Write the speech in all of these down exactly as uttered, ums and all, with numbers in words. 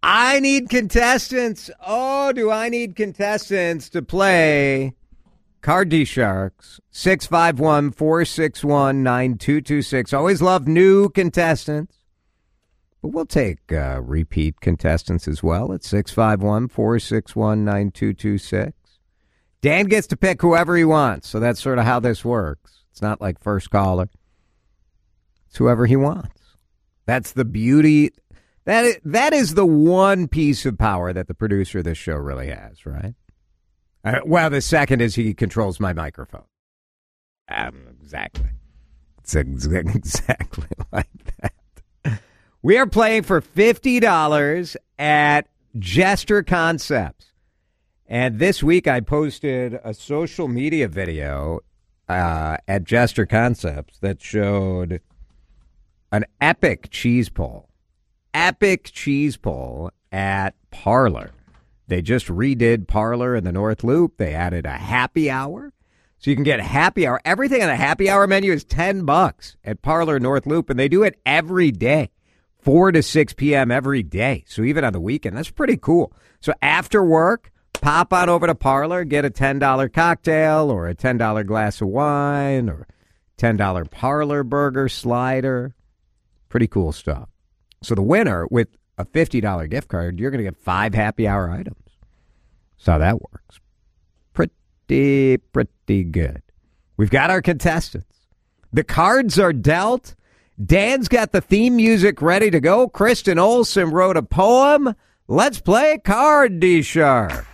I need contestants. Oh, do I need contestants to play Card D Sharks? six five one, four six one, nine two two six. Always love new contestants. But we'll take uh, repeat contestants as well at six five one, four six one, nine two two six. Dan gets to pick whoever he wants, so that's sort of how this works. It's not like first caller. It's whoever he wants. That's the beauty. That is, that is the one piece of power that the producer of this show really has, right? Uh, well, the second is he controls my microphone. Um, exactly. It's ex- exactly like that. We are playing for fifty dollars at Jester Concepts. And this week I posted a social media video uh, at Jester Concepts that showed an epic cheese pull. Epic cheese pull at Parlor. They just redid Parlor in the North Loop. They added a happy hour. So you can get happy hour. Everything on the happy hour menu is ten bucks at Parlor North Loop. And they do it every day, four to six p.m. every day. So even on the weekend, that's pretty cool. So after work, pop on over to Parlor, get a ten dollar cocktail or a ten dollar glass of wine or ten dollar Parlor burger slider. Pretty cool stuff. So the winner with a fifty dollar gift card, you're going to get five happy hour items. That's how that works. Pretty, pretty good. We've got our contestants. The cards are dealt. Dan's got the theme music ready to go. Kristen Olson wrote a poem. Let's play Card D Sharks.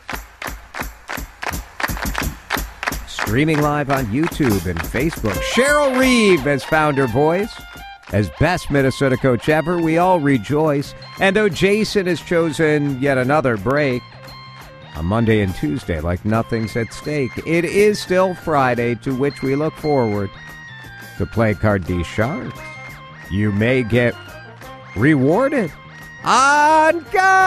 Streaming live on YouTube and Facebook. Cheryl Reeve has found her voice. As best Minnesota coach ever, we all rejoice. And though Jason has chosen yet another break on Monday and Tuesday, like nothing's at stake, it is still Friday, to which we look forward to play Card D Sharks. You may get rewarded on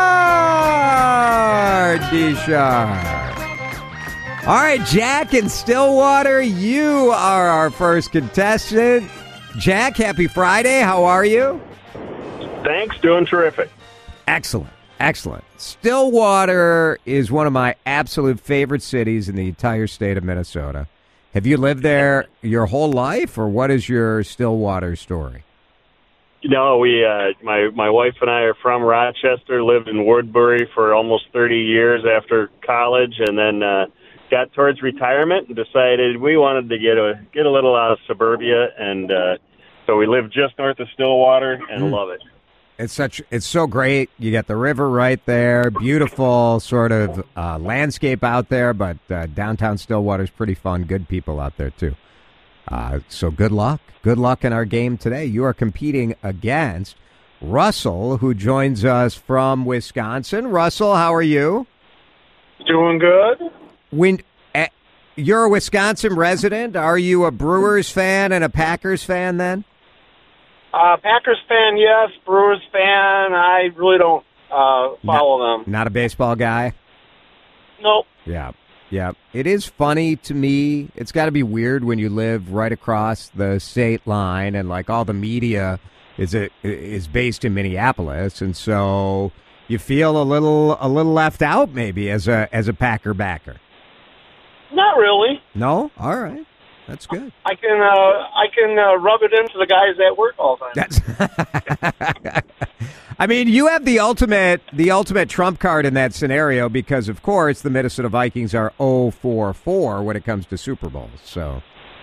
Card D Sharks. All right, Jack in Stillwater, you are our first contestant. Jack, happy Friday. How are you? Thanks. Doing terrific. Excellent. Excellent. Stillwater is one of my absolute favorite cities in the entire state of Minnesota. Have you lived there your whole life, or what is your Stillwater story? No, we, uh, my my wife and I are from Rochester, lived in Woodbury for almost thirty years after college, and then uh, got towards retirement and decided we wanted to get a get a little out of suburbia, and uh, so we live just north of Stillwater and mm. love it. It's such it's so great. You got the river right there, beautiful sort of uh, landscape out there, but uh, downtown Stillwater's pretty fun. Good people out there too. Uh, so good luck. Good luck in our game today. You are competing against Russell, who joins us from Wisconsin. Russell, how are you? Doing good. When uh, you're a Wisconsin resident, are you a Brewers fan and a Packers fan then? Uh, Packers fan, yes. Brewers fan, I really don't uh, follow not, them. Not a baseball guy? Nope. Yeah, yeah. It is funny to me. It's got to be weird when you live right across the state line and like all the media is a, is based in Minneapolis, and so you feel a little a little left out maybe as a as a Packer backer. Not really. No? All right. That's good. I can uh, I can uh, rub it into the guys at work all the time. That's I mean, you have the ultimate the ultimate trump card in that scenario because, of course, the Minnesota Vikings are oh for four when it comes to Super Bowls. So,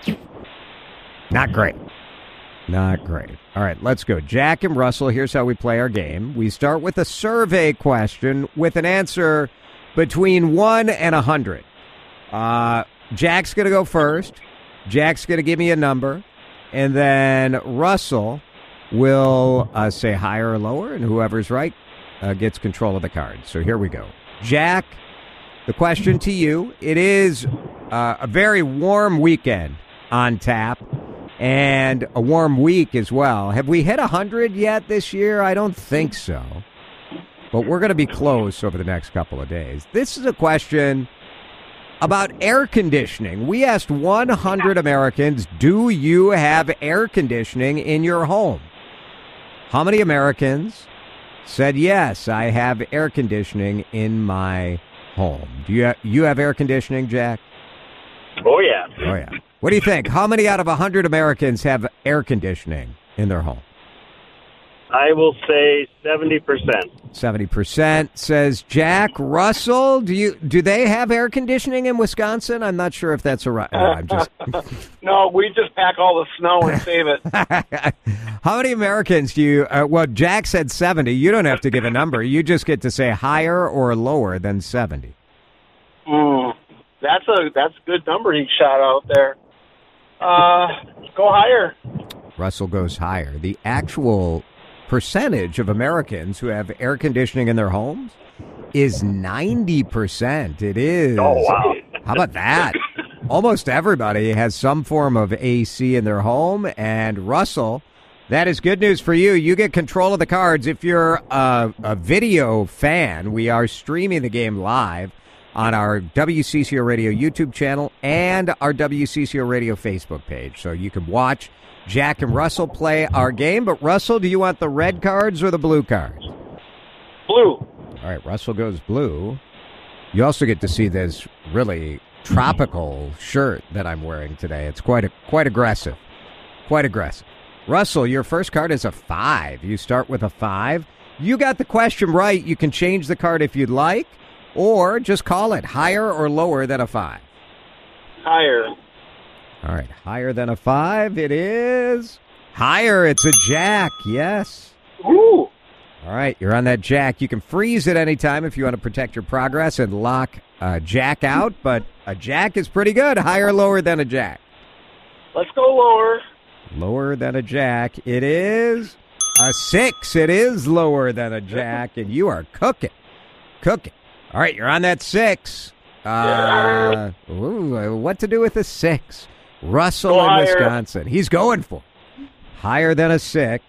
not great. Not great. All right, let's go. Jack and Russell, here's how we play our game. We start with a survey question with an answer between one and one hundred. Uh, Jack's going to go first. Jack's going to give me a number, and then Russell will uh, say higher or lower, and whoever's right uh, gets control of the card. So here we go. Jack, the question to you. It is uh, a very warm weekend on tap, and a warm week as well. Have we hit one hundred yet this year? I don't think so, but we're going to be close over the next couple of days. This is a question about air conditioning. We asked one hundred Americans, do you have air conditioning in your home? How many Americans said, yes, I have air conditioning in my home. Do you have, you have air conditioning, Jack? Oh, yeah. Oh, yeah. What do you think? How many out of one hundred Americans have air conditioning in their home? I will say seventy percent. seventy percent says Jack. Russell, do you do they have air conditioning in Wisconsin? I'm not sure if that's a right. No, I'm just. No, we just pack all the snow and save it. How many Americans do you? Uh, well, Jack said seventy. You don't have to give a number. You just get to say higher or lower than seventy. Mm, that's a that's a good number he shot out there. Uh, go higher. Russell goes higher. The actual percentage of Americans who have air conditioning in their homes is ninety percent. It is. Oh, wow. How about that? Almost everybody has some form of A C in their home. And Russell, that is good news for you. You get control of the cards. If you're a, a video fan, we are streaming the game live on our W C C O Radio YouTube channel and our W C C O Radio Facebook page. So you can watch Jack and Russell play our game. But, Russell, do you want the red cards or the blue cards? Blue. All right, Russell goes blue. You also get to see this really tropical shirt that I'm wearing today. It's quite a, quite aggressive. Quite aggressive. Russell, your first card is a five. You start with a five. You got the question right. You can change the card if you'd like, or just call it higher or lower than a five. Higher. All right, higher than a five. It is higher. It's a jack. Yes. Ooh. All right, you're on that jack. You can freeze at any time if you want to protect your progress and lock a jack out, but a jack is pretty good. Higher or lower than a jack? Let's go lower. Lower than a jack. It is a six. It is lower than a jack, and you are cooking. Cooking. All right, you're on that six. Uh, ooh, what to do with a six? Russell Go in higher. Wisconsin. He's going for it. Higher than a six.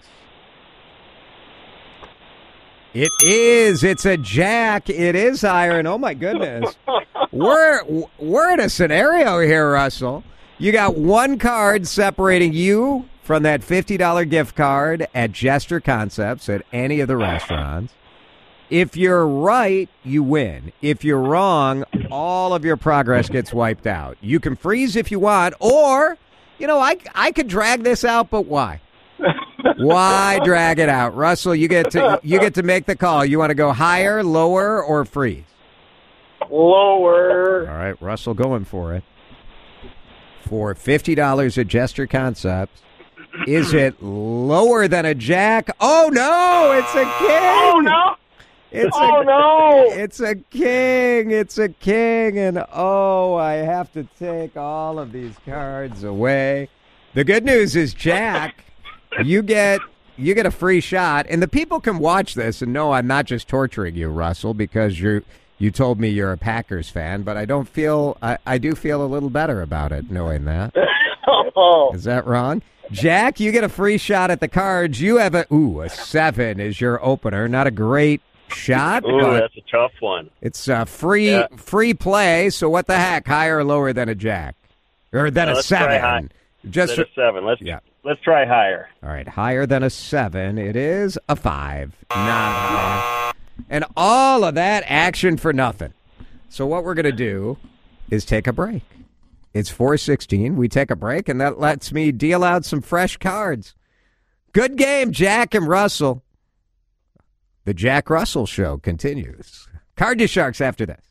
It is. It's a jack. It is higher. And oh, my goodness. We're, we're in a scenario here, Russell. You got one card separating you from that fifty dollars gift card at Jester Concepts at any of the restaurants. If you're right, you win. If you're wrong, all of your progress gets wiped out. You can freeze if you want, or, you know, I, I could drag this out, but why? Why drag it out? Russell, you get to you get to make the call. You want to go higher, lower, or freeze? Lower. All right, Russell going for it. For fifty dollars at Jester Concepts. Is it lower than a jack? Oh, no, it's a king. Oh, no. It's oh, a, no. It's a king. It's a king. And, oh, I have to take all of these cards away. The good news is, Jack, you get you get a free shot. And the people can watch this and know I'm not just torturing you, Russell, because you you told me you're a Packers fan. But I don't feel I, I do feel a little better about it knowing that. Oh. Is that wrong? Jack, you get a free shot at the cards. You have a, ooh, a seven is your opener. Not a great shot. Ooh, but that's a tough one. it's a free Yeah. free play. So what the heck? Higher or lower than a jack? Or than Uh, a let's try high. seven? Just Instead of seven. Let's yeah. let's try higher. All right, higher than a seven. It is a five. Not high. And all of that action for nothing. So what we're going to do is take a break. It's four sixteen. We take a break, and that lets me deal out some fresh cards. Good game, Jack and Russell. The Jack Russell Show continues. Card Sharks after this.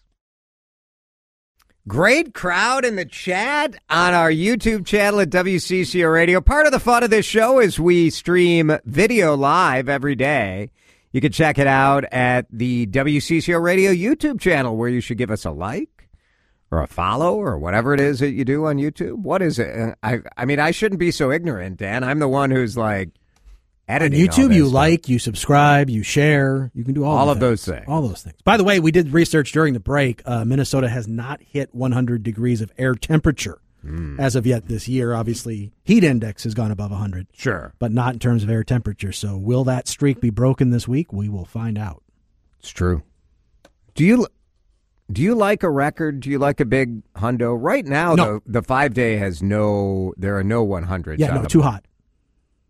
Great crowd in the chat on our YouTube channel at W C C O Radio. Part of the fun of this show is we stream video live every day. You can check it out at the W C C O Radio YouTube channel, where you should give us a like or a follow or whatever it is that you do on YouTube. What is it? I I mean, I shouldn't be so ignorant, Dan. I'm the one who's like On editing all YouTube, this you stuff. like, you subscribe, you share. You can do all, All the of things. those things. All those things. By the way, we did research during the break. Uh, Minnesota has not hit one hundred degrees of air temperature Hmm. as of yet this year. Obviously, heat index has gone above one hundred, Sure. but not in terms of air temperature. So will that streak be broken this week? We will find out. It's true. Do you do you like a record? Do you like a big hundo? Right now, No. the the five day has no. There are no one hundreds. Yeah, on no, the too board. hot.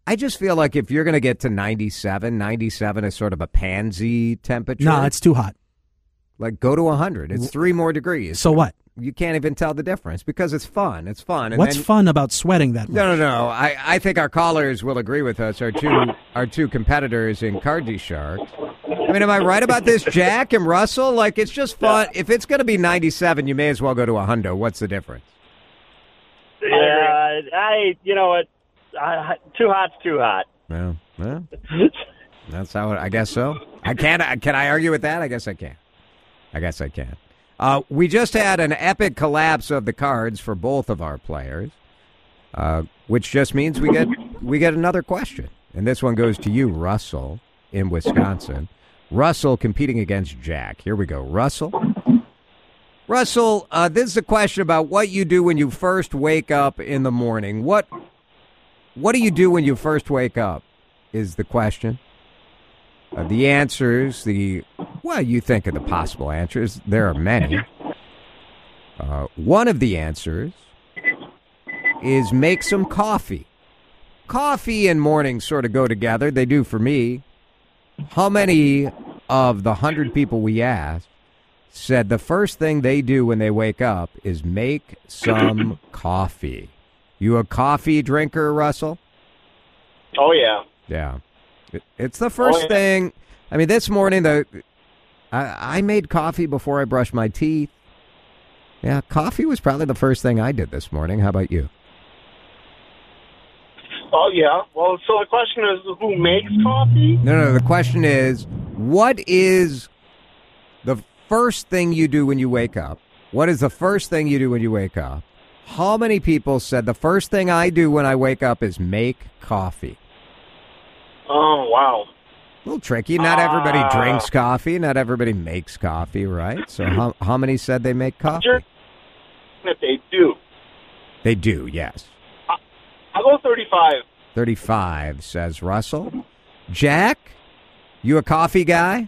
I just feel like if you're going to get to ninety-seven, ninety-seven is sort of a pansy temperature. No, it's too hot. Like, go to one hundred. It's three more degrees. So what? You can't even tell the difference because it's fun. It's fun. And What's then, fun about sweating that much? No, no, no. I, I think our callers will agree with us, our two our two competitors in Cardi Sharks. I mean, am I right about this, Jack and Russell? Like, it's just fun. If it's going to be ninety-seven, you may as well go to one hundred. What's the difference? Yeah, I, you know what? I, too hot's too hot. Well, well, that's how it, I guess so. I can't. Can I argue with that? I guess I can. I guess I can. Uh, we just had an epic collapse of the cards for both of our players, uh, which just means we get we get another question, and this one goes to you, Russell, in Wisconsin. Russell competing against Jack. Here we go, Russell. Russell, uh, this is a question about what you do when you first wake up in the morning. What What do you do when you first wake up? Is the question. Uh, the answers, the, well, you think of the possible answers. There are many. Uh, one of the answers is make some coffee. Coffee and morning sort of go together. They do for me. How many of the hundred people we asked said the first thing they do when they wake up is make some coffee? You a coffee drinker, Russell? Oh, yeah. Yeah. It's the first oh, yeah. thing. I mean, this morning, the I, I made coffee before I brushed my teeth. Yeah, coffee was probably the first thing I did this morning. How about you? Oh, yeah. Well, so the question is, who makes coffee? No, no, the question is, what is the first thing you do when you wake up? What is the first thing you do when you wake up? How many people said the first thing I do when I wake up is make coffee? Oh, wow. A little tricky. Not everybody Uh, drinks coffee. Not everybody makes coffee, right? So how how many said they make coffee? Sure. If they do. They do, yes. I'll go thirty-five. thirty-five, says Russell. Jack, you a coffee guy?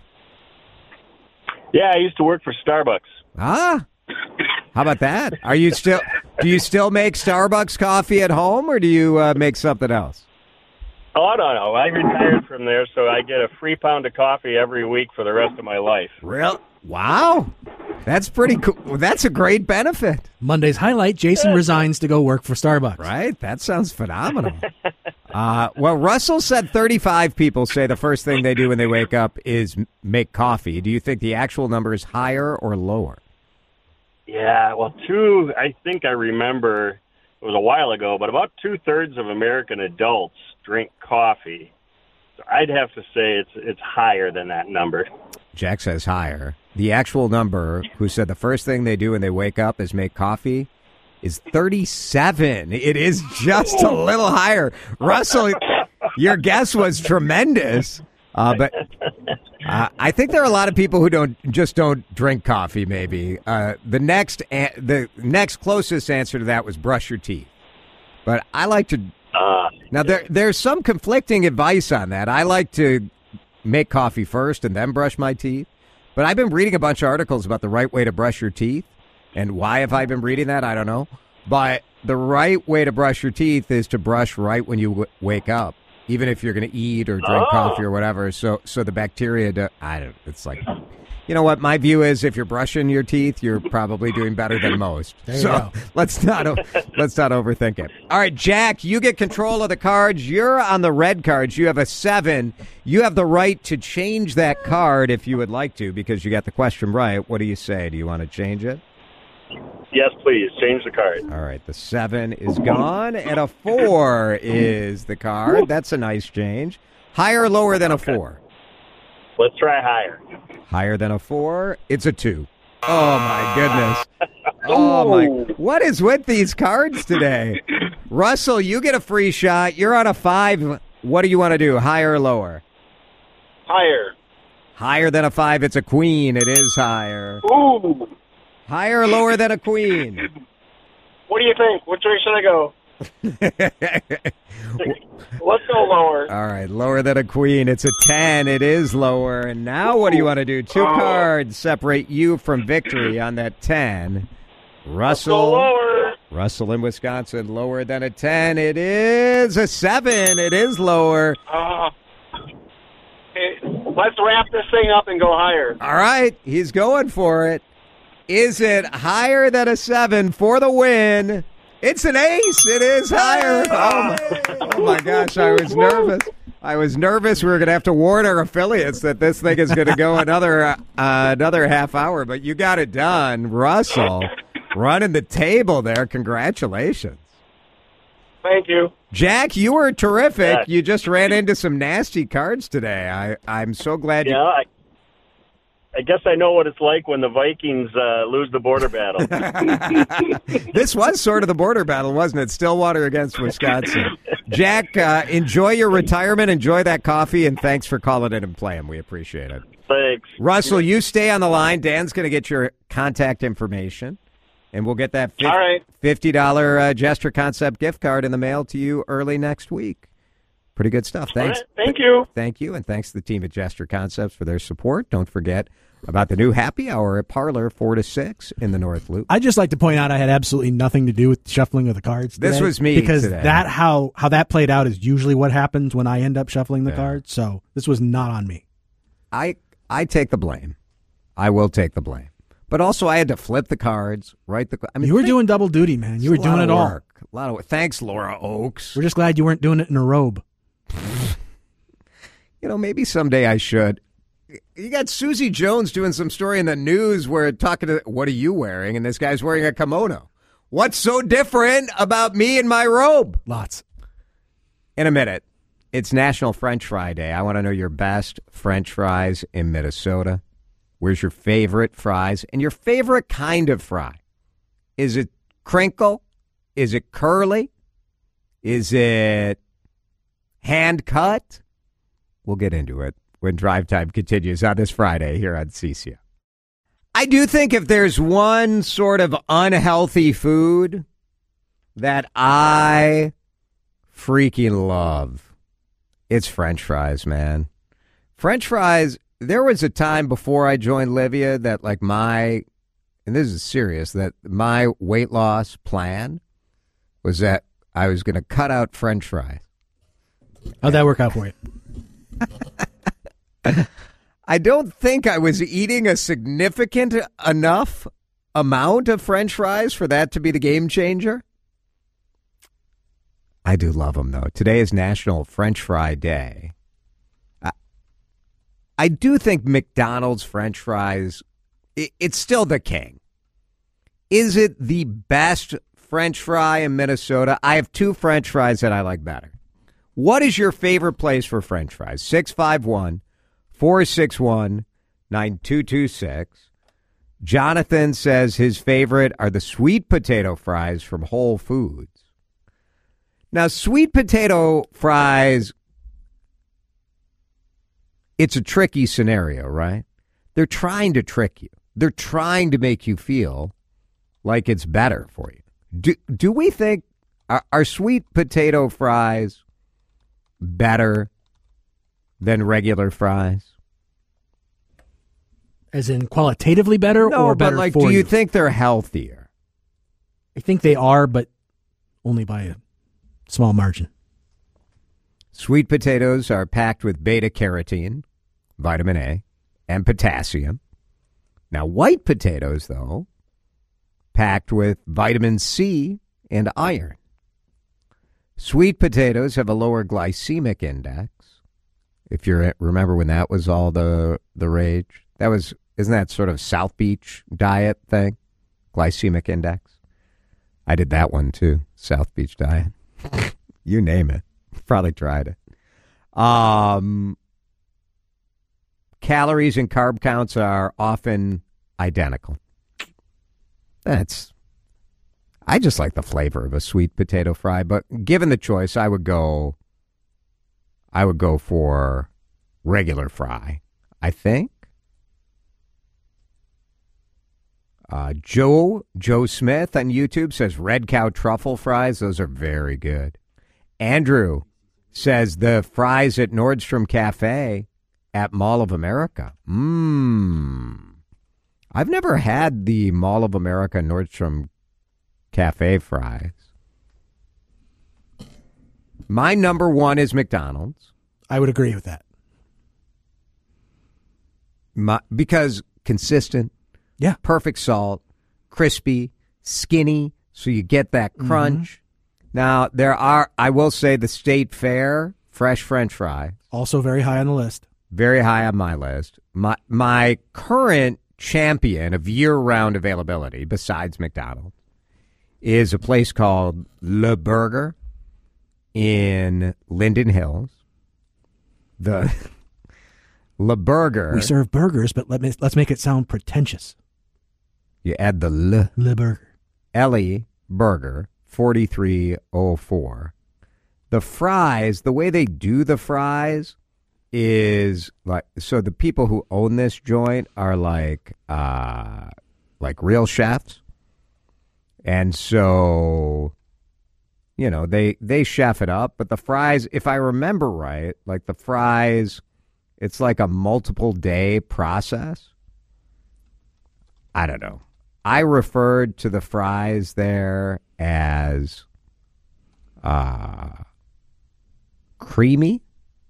Yeah, I used to work for Starbucks. Ah, how about that? Are you still? Do you still make Starbucks coffee at home, or do you uh, make something else? Oh, no, no. I retired from there, so I get a free pound of coffee every week for the rest of my life. Real? Wow, that's pretty cool. That's a great benefit. Monday's highlight, Jason resigns to go work for Starbucks. Right? That sounds phenomenal. uh, well, Russell said thirty-five people say the first thing they do when they wake up is make coffee. Do you think the actual number is higher or lower? Yeah, well, two, I think I remember, it was a while ago, but about two-thirds of American adults drink coffee. So I'd have to say it's it's higher than that number. Jack says higher. The actual number, who said the first thing they do when they wake up is make coffee, is thirty-seven. It is just a little higher. Russell, your guess was tremendous. Uh, but uh, I think there are a lot of people who don't just don't drink coffee. Maybe uh, the next a- the next closest answer to that was brush your teeth. But I like to Uh, now there there's some conflicting advice on that. I like to make coffee first and then brush my teeth. But I've been reading a bunch of articles about the right way to brush your teeth. And why have I been reading that? I don't know. But the right way to brush your teeth is to brush right when you w- wake up, even if you're going to eat or drink Oh. coffee or whatever. So so the bacteria, do, I don't, it's like, you know what? My view is if you're brushing your teeth, you're probably doing better than most. There you so go. let's not o- let's not overthink it. All right, Jack, you get control of the cards. You're on the red cards. You have a seven. You have the right to change that card if you would like to because you got the question right. What do you say? Do you want to change it? yes, please, change the card. All right, the seven is gone, and a four is the card. That's a nice change. Higher or lower than a four? Let's try higher. Higher than a four, it's a two. Oh, my goodness. Oh, my. What is with these cards today? Russell, you get a free shot. You're on a five. What do you want to do, higher or lower? Higher. Higher than a five, it's a queen. It is higher. Ooh. Higher or lower than a queen? What do you think? Which way should I go? Let's go lower. All right, lower than a queen. It's a ten. It is lower. And now what do you want to do? Two Oh. cards separate you from victory on that ten. Let's go Russell, lower. Russell in Wisconsin, lower than a ten. It is a seven. It is lower. Uh, hey, let's wrap this thing up and go higher. All right, he's going for it. Is it higher than a seven for the win? It's an ace. It is higher. Oh my, oh my gosh, I was nervous. I was nervous we were going to have to warn our affiliates that this thing is going to go another uh, another half hour, but you got it done. Russell, running the table there. Congratulations. Thank you. Jack, you were terrific. Yeah. You just ran into some nasty cards today. I, I'm so glad you... Yeah, I, I guess I know what it's like when the Vikings uh, lose the border battle. This was sort of the border battle, wasn't it? Stillwater against Wisconsin. Jack, uh, enjoy your retirement. Enjoy that coffee, and thanks for calling in and playing. We appreciate it. Thanks. Russell, you stay on the line. Dan's going to get your contact information, and we'll get that All right. fifty dollars uh, Gesture Concept gift card in the mail to you early next week. Pretty good stuff. Thanks. All right, thank you. Thank you, and thanks to the team at Gesture Concepts for their support. Don't forget about the new happy hour at Parlor, four to six in the North Loop. I'd just like to point out I had absolutely nothing to do with shuffling of the cards today. This was me because today. that how how that played out is usually what happens when I end up shuffling the Yeah. cards. So this was not on me. I I take the blame. I will take the blame. But also, I had to flip the cards, write the. I mean, You were think- doing double duty, man. You were it's a lot doing of it all. work. A lot of thanks, Laura Oakes. We're just glad you weren't doing it in a robe. You know, maybe someday I should. You got Susie Jones doing some story in the news where talking to, what are you wearing? And this guy's wearing a kimono. What's so different about me and my robe? Lots. In a minute, it's National French Fry Day. I want to know your best French fries in Minnesota. Where's your favorite fries? And your favorite kind of fry? Is it crinkle? Is it curly? Is it hand cut? We'll get into it when Drive Time continues on this Friday here on C C O. I do think if there's one sort of unhealthy food that I freaking love, it's French fries, man. French fries, there was a time before I joined Livia that like my, and this is serious, that my weight loss plan was that I was going to cut out French fries. How'd that work out for you? I don't think I was eating a significant enough amount of French fries for that to be the game changer. I do love them, though. Today is National French Fry Day. I, I do think McDonald's French fries, it, it's still the king. Is it the best French fry in Minnesota? I have two French fries that I like better. What is your favorite place for French fries? six five one, four six one, nine two two six. Jonathan says his favorite are the sweet potato fries from Whole Foods. Now, sweet potato fries, it's a tricky scenario, right? They're trying to trick you. They're trying to make you feel like it's better for you. Do, do we think, are, are sweet potato fries better than regular fries? As in qualitatively better No, or but better like, for do you you? think they're healthier? I think they are, but only by a small margin. Sweet potatoes are packed with beta carotene, vitamin A, and potassium. Now, white potatoes, though, packed with vitamin C and iron. Sweet potatoes have a lower glycemic index. If you remember when that was all the the rage, that was isn't that sort of South Beach diet thing? Glycemic index. I did that one too. South Beach diet. You name it. Probably tried it. Um, calories and carb counts are often identical. That's. I just like the flavor of a sweet potato fry, but given the choice, I would go. I would go for regular fry, I think. Uh, Joe Joe Smith on YouTube says Red Cow truffle fries. Those are very good. Andrew says the fries at Nordstrom Cafe at Mall of America. Mmm. I've never had the Mall of America Nordstrom cafe fries. My number one is McDonald's. I would agree with that. My, because consistent, Yeah. perfect salt, crispy, skinny, so you get that crunch. Mm-hmm. Now, there are, I will say, the State Fair fresh French fry. Also very high on the list. Very high on my list. My my current champion of year-round availability, besides McDonald's, is a place called Le Burger in Linden Hills. The Le Burger. We serve burgers, but let me, let's make it sound pretentious. You add the Le. Le Burger. Ellie Burger, forty-three oh four. The fries, the way they do the fries is like, so the people who own this joint are like, uh, like real chefs. And so, you know, they, they chef it up, but the fries, if I remember right, like the fries, it's like a multiple day process. I don't know. I referred to the fries there as, uh, creamy.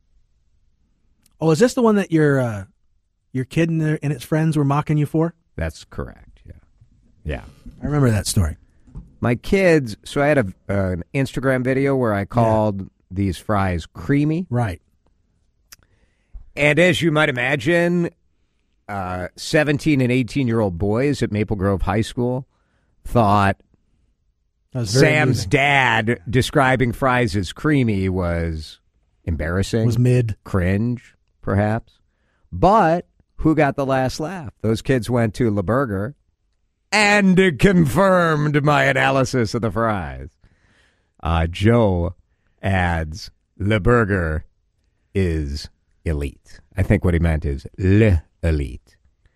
Oh, is this the one that your uh, your kid and, their, and its friends were mocking you for? That's correct. Yeah, yeah. I remember that story. My kids. So I had a, uh, an Instagram video where I called yeah. these fries creamy. Right. And as you might imagine, uh, seventeen and eighteen year old boys at Maple Grove High School thought Sam's amusing. dad describing fries as creamy was embarrassing. Was mid. Cringe, perhaps. But who got the last laugh? Those kids went to Le Burger and it confirmed my analysis of the fries. Uh, Joe adds, Le Burger is elite. I think what he meant is Le Elite.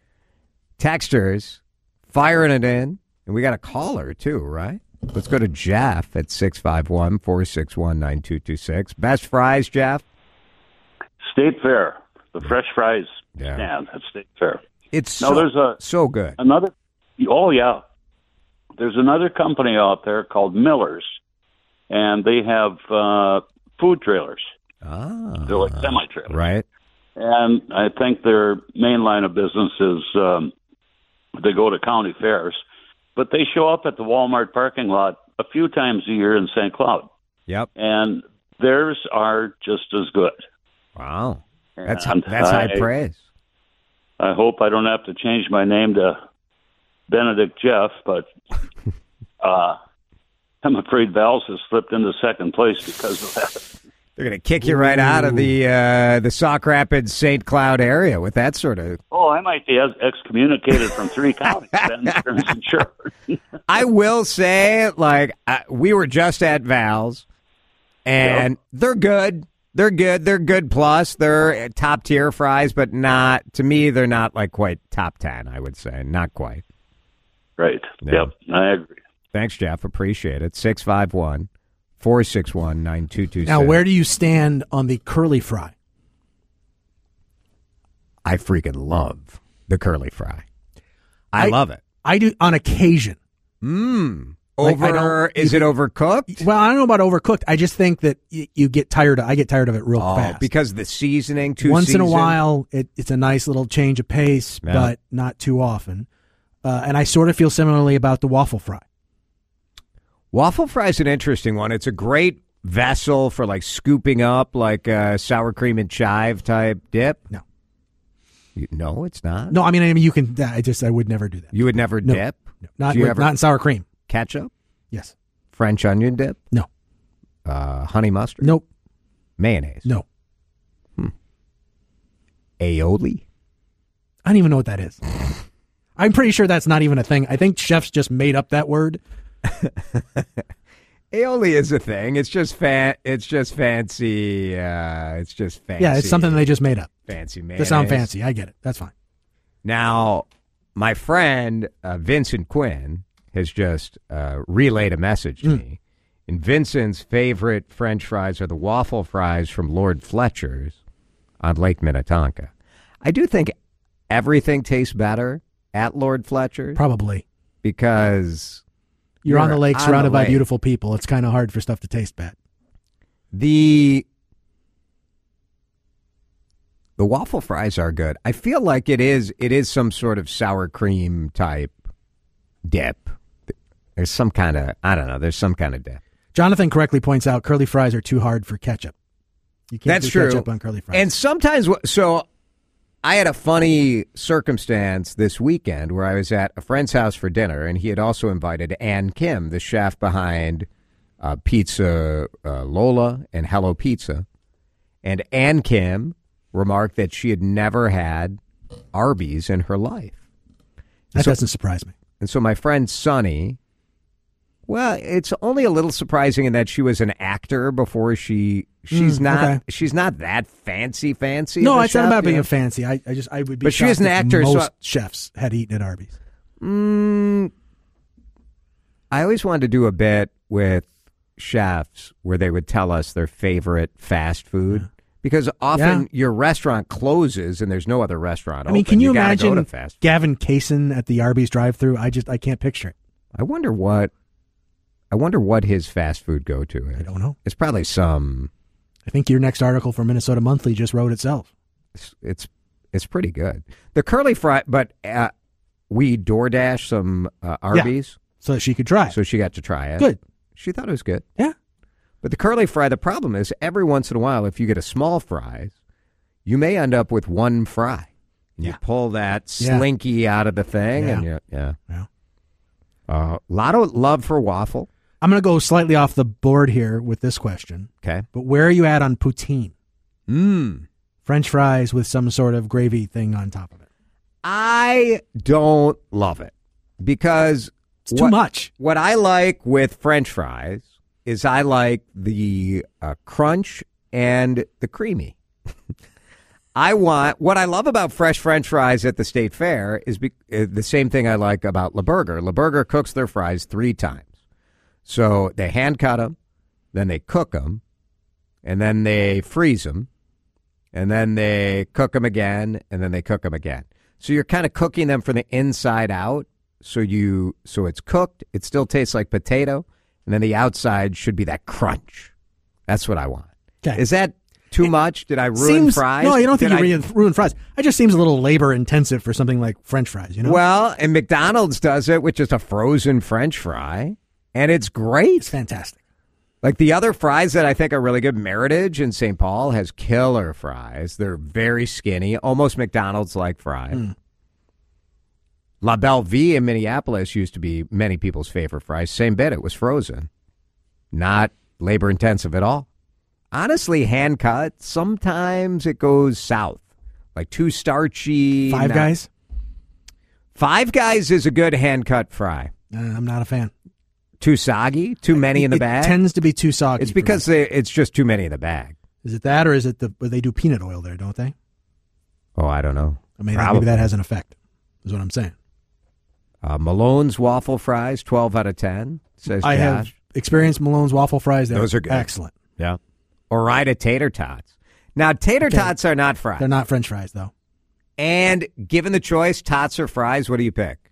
Texters firing it in. And we got a caller, too, right? Let's go to Jeff at six five one, four six one, nine two two six. Best fries, Jeff? State Fair. The fresh fries yeah. stand at State Fair. It's no, so, there's a, so good. Another. Oh, yeah. There's another company out there called Miller's, and they have uh, food trailers. Ah. They're like semi-trailers. Right. And I think their main line of business is um, they go to county fairs, but they show up at the Walmart parking lot a few times a year in Saint Cloud. Yep. And theirs are just as good. Wow. That's And that's I, high praise. I hope I don't have to change my name to Benedict Jeff, but uh, I'm afraid Val's has slipped into second place because of that. They're going to kick you right out of the uh, the Sauk Rapids Saint Cloud area with that sort of... Oh, I might be excommunicated from three counties. Then terms insured. I will say, like, uh, we were just at Val's, and yep. they're good. They're good. They're good plus. They're top tier fries, but not, to me, they're not like quite top ten, I would say. Not quite. Right. Yeah. Yep, I agree. Thanks, Jeff. Appreciate it. six five one, four six one, nine two two six. Now, where do you stand on the curly fry? I freaking love the curly fry. I, I love it. I do on occasion. Mmm. Over, like is it overcooked? Well, I don't know about overcooked. I just think that y- you get tired of, I get tired of it real oh, fast. Because the seasoning too Once seasoned? in a while, it, it's a nice little change of pace, yeah. but not too often. Uh, and I sort of feel similarly about the waffle fry. Waffle fry is an interesting one. It's a great vessel for like scooping up like a sour cream and chive type dip. No. You, no, it's not? No, I mean, I mean, you can, I just, I would never do that. You would never no, dip? No, not, you with, ever, not in sour cream. Ketchup? Yes. French onion dip? No. Uh, honey mustard? Nope. Mayonnaise? No. Hmm. Aioli? I don't even know what that is. I'm pretty sure that's not even a thing. I think chefs just made up that word. Aioli is a thing. It's just fan. It's just fancy. Uh, it's just fancy. Yeah, it's something they just made up. Fancy mayonnaise. To sound fancy. I get it. That's fine. Now, my friend uh, Vincent Quinn has just uh, relayed a message to mm. me. And Vincent's favorite French fries are the waffle fries from Lord Fletcher's on Lake Minnetonka. I do think everything tastes better at Lord Fletcher's. Probably. Because You're, You're on the lake, surrounded by lake. beautiful people. It's kind of hard for stuff to taste bad. The the waffle fries are good. I feel like it is it is some sort of sour cream type dip. There's some kind of, I don't know, there's some kind of dip. Jonathan correctly points out curly fries are too hard for ketchup. You can't That's do true. ketchup on curly fries. And sometimes, so I had a funny circumstance this weekend where I was at a friend's house for dinner, and he had also invited Ann Kim, the chef behind uh, Pizza uh, Lola and Hello Pizza. And Ann Kim remarked that she had never had Arby's in her life. That so, doesn't surprise me. And so my friend Sonny, well, it's only a little surprising in that she was an actor before she. She's mm, not. Okay. She's not that fancy, fancy. No, it's chef, not about being know? fancy. I, I just I would be. But she is an actor. Most so I, chefs had eaten at Arby's. Mm, I always wanted to do a bit with chefs where they would tell us their favorite fast food. Yeah. Because often yeah. your restaurant closes and there's no other restaurant. I mean, open. can you, you imagine go to fast food. Gavin Kaysen at the Arby's drive-thru? I just I can't picture it. I wonder what. I wonder what his fast food go-to is. I don't know. It's probably some. I think your next article for Minnesota Monthly just wrote itself. It's it's, it's pretty good. The curly fry, but uh, we DoorDash some uh, Arby's. Yeah, so that she could try it. So she got to try it. Good. She thought it was good. Yeah. But the curly fry, the problem is every once in a while, if you get a small fries, you may end up with one fry. You yeah. pull that slinky yeah. out of the thing. Yeah. and you, yeah. yeah. A uh, lot of love for waffle. I'm going to go slightly off the board here with this question. Okay. But where are you at on poutine? Mmm. French fries with some sort of gravy thing on top of it. I don't love it because it's too what, much. What I like with French fries is I like the uh, crunch and the creamy. I want, what I love about fresh French fries at the State Fair is be, uh, the same thing I like about Le Burger. Le Burger cooks their fries three times. So they hand cut them, then they cook them, and then they freeze them, and then they cook them again, and then they cook them again. So you're kind of cooking them from the inside out. So you, so it's cooked. It still tastes like potato. And then the outside should be that crunch. That's what I want. Okay. Is that too it much? Did I ruin seems, fries? No, you don't think Did you I, ruined fries. It just seems a little labor intensive for something like French fries, you know? Well, and McDonald's does it with just a frozen French fry, and it's great. It's fantastic. Like the other fries that I think are really good, Meritage in Saint Paul has killer fries. They're very skinny, almost McDonald's-like fries. Mm. La Belle Vie in Minneapolis used to be many people's favorite fries. Same bit. It was frozen. Not labor intensive at all. Honestly, hand cut, sometimes it goes south. Like too starchy. Five not, Guys? Five Guys is a good hand cut fry. Uh, I'm not a fan. Too soggy? Too many it, in the it bag? It tends to be too soggy. It's because they, it's just too many in the bag. Is it that, or is it the they do peanut oil there, don't they? Oh, I don't know. I mean, maybe that has an effect, is what I'm saying. Uh, Malone's waffle fries, twelve out of ten, says I Josh. have experienced Malone's waffle fries. They're Those are good. Excellent. Yeah. Ore-Ida tater tots. Now, tater okay. tots are not fries. They're not French fries, though. And given the choice, tots or fries, what do you pick?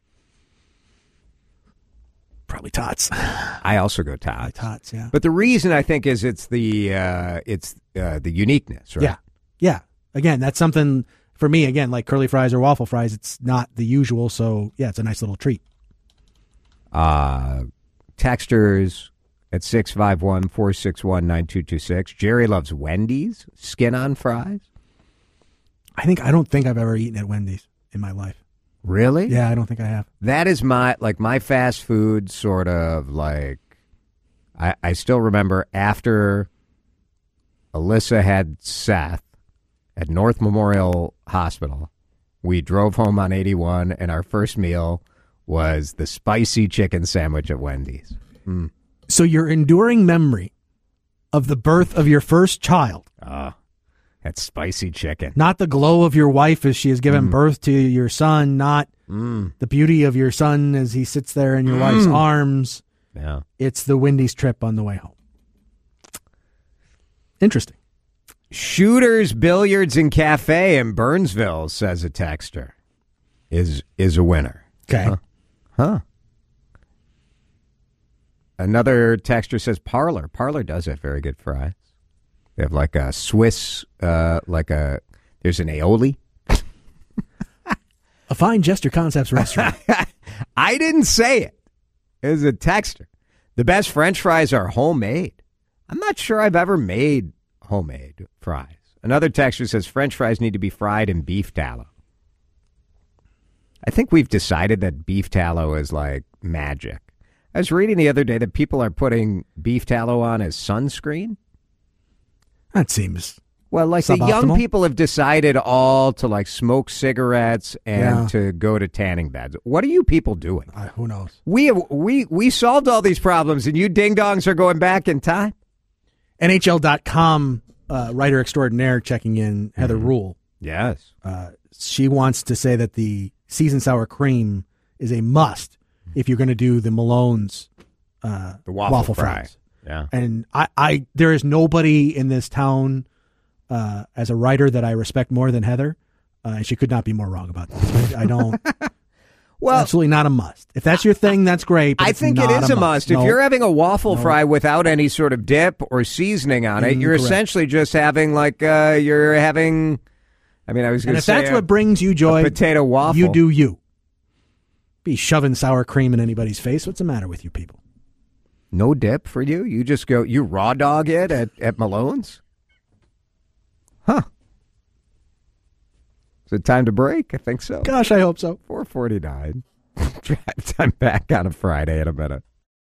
Probably tots. I also go tots. Probably tots, yeah. But the reason I think is it's the uh, it's uh, the uniqueness, right? Yeah, yeah. Again, that's something for me. Again, like curly fries or waffle fries, it's not the usual. So yeah, it's a nice little treat. Uh, texters at six five one, four six one, nine two two six. Jerry loves Wendy's skin on fries. I think I don't think I've ever eaten at Wendy's in my life. Really? Yeah, I don't think I have. That is my, like, my fast food sort of, like, I, I still remember after Alyssa had Seth at North Memorial Hospital, we drove home on eighty-one, and our first meal was the spicy chicken sandwich at Wendy's. Mm. So your enduring memory of the birth of your first child. Ah. Uh. That spicy chicken. Not the glow of your wife as she has given mm. birth to your son, not mm. the beauty of your son as he sits there in your mm. wife's arms. Yeah. It's the Wendy's trip on the way home. Interesting. Shooters, Billiards, and Cafe in Burnsville, says a texter, is is a winner. Okay. Huh. huh. Another texter says Parlor. Parlor does have very good fries. They have like a Swiss, uh, like a, there's an aioli. A fine Jester Concepts restaurant. I didn't say it. It was a texter. The best French fries are homemade. I'm not sure I've ever made homemade fries. Another texter says French fries need to be fried in beef tallow. I think we've decided that beef tallow is like magic. I was reading the other day that people are putting beef tallow on as sunscreen. That seems well, like suboptimal. The young people have decided all to like smoke cigarettes and Yeah. to go to tanning beds. What are you people doing? Uh, who knows? We we we solved all these problems, and you ding dongs are going back in time. N H L dot com uh, writer extraordinaire checking in, Heather Mm-hmm. Rule. Yes. Uh, she wants to say that the seasoned sour cream is a must if you're going to do the Malone's uh, The waffle fry. fries. Yeah. And I, I, there is nobody in this town uh, as a writer that I respect more than Heather, uh, and she could not be more wrong about this. I, I don't. Well, absolutely not a must. If that's your thing, that's great. But I it's think not it is a must. If No. you're having a waffle No. fry without any sort of dip or seasoning on it, you're Incorrect. essentially just having like uh, you're having. I mean, I was going and to if say that's a, what brings you joy, a potato waffle. you do you. Be shoving sour cream in anybody's face. What's the matter with you people? No dip for you? You just go, you raw dog it at, at Malone's? Huh. Is it time to break? I think so. Gosh, I hope so. four forty-nine. I'm back on a Friday in a minute.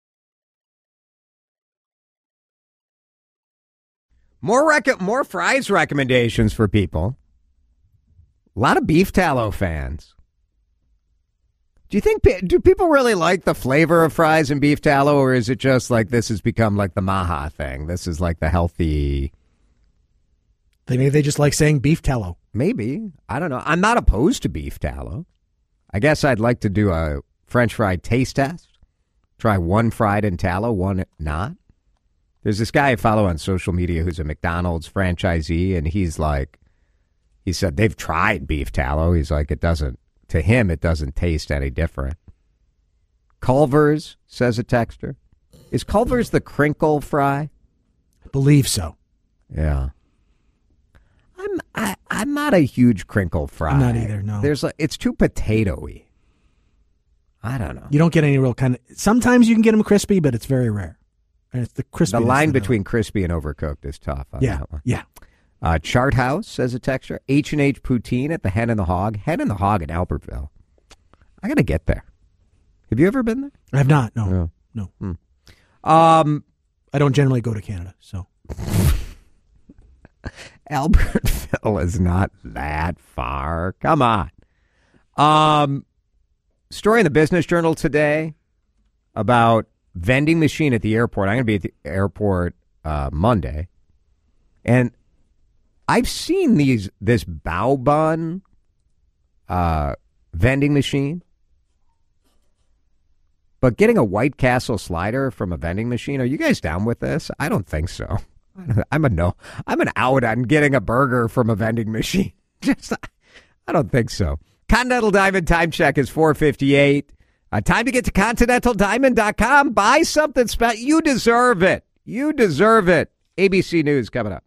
More rec- more fries recommendations for people. A lot of beef tallow fans. Do you think, do people really like the flavor of fries and beef tallow, or is it just like this has become like the Maha thing? This is like the healthy... They maybe they just like saying beef tallow. Maybe. I don't know. I'm not opposed to beef tallow. I guess I'd like to do a French fry taste test. Try one fried in tallow, one not. There's this guy I follow on social media who's a McDonald's franchisee, and he's like, he said they've tried beef tallow. He's like, it doesn't, to him, it doesn't taste any different. Culver's, says a texter. Is Culver's the crinkle fry? I believe so. Yeah. I'm I, I'm not a huge crinkle fry. I'm not either, no. There's like, it's too potato-y. I don't know. You don't get any real kind of. Sometimes you can get them crispy, but it's very rare. And it's the crispy. The line between crispy and overcooked is tough on yeah, that one. yeah. Uh, Chart House, says a texture. H and H Poutine at the Hen and the Hog. Hen and the Hog in Albertville. I got to get there. Have you ever been there? I have not. No, No. no. Hmm. Um, I don't generally go to Canada, so. Albertville is not that far. Come on. Um, story in the Business Journal today about vending machine at the airport. I'm going to be at the airport uh, Monday, and I've seen these this Bao Bun uh, vending machine, but getting a White Castle slider from a vending machine. Are you guys down with this? I don't think so. I'm a no. I'm an out on getting a burger from a vending machine. Just, I don't think so. Continental Diamond time check is four fifty-eight. Uh, time to get to continental diamond dot com. Buy something special. You deserve it. You deserve it. A B C News coming up.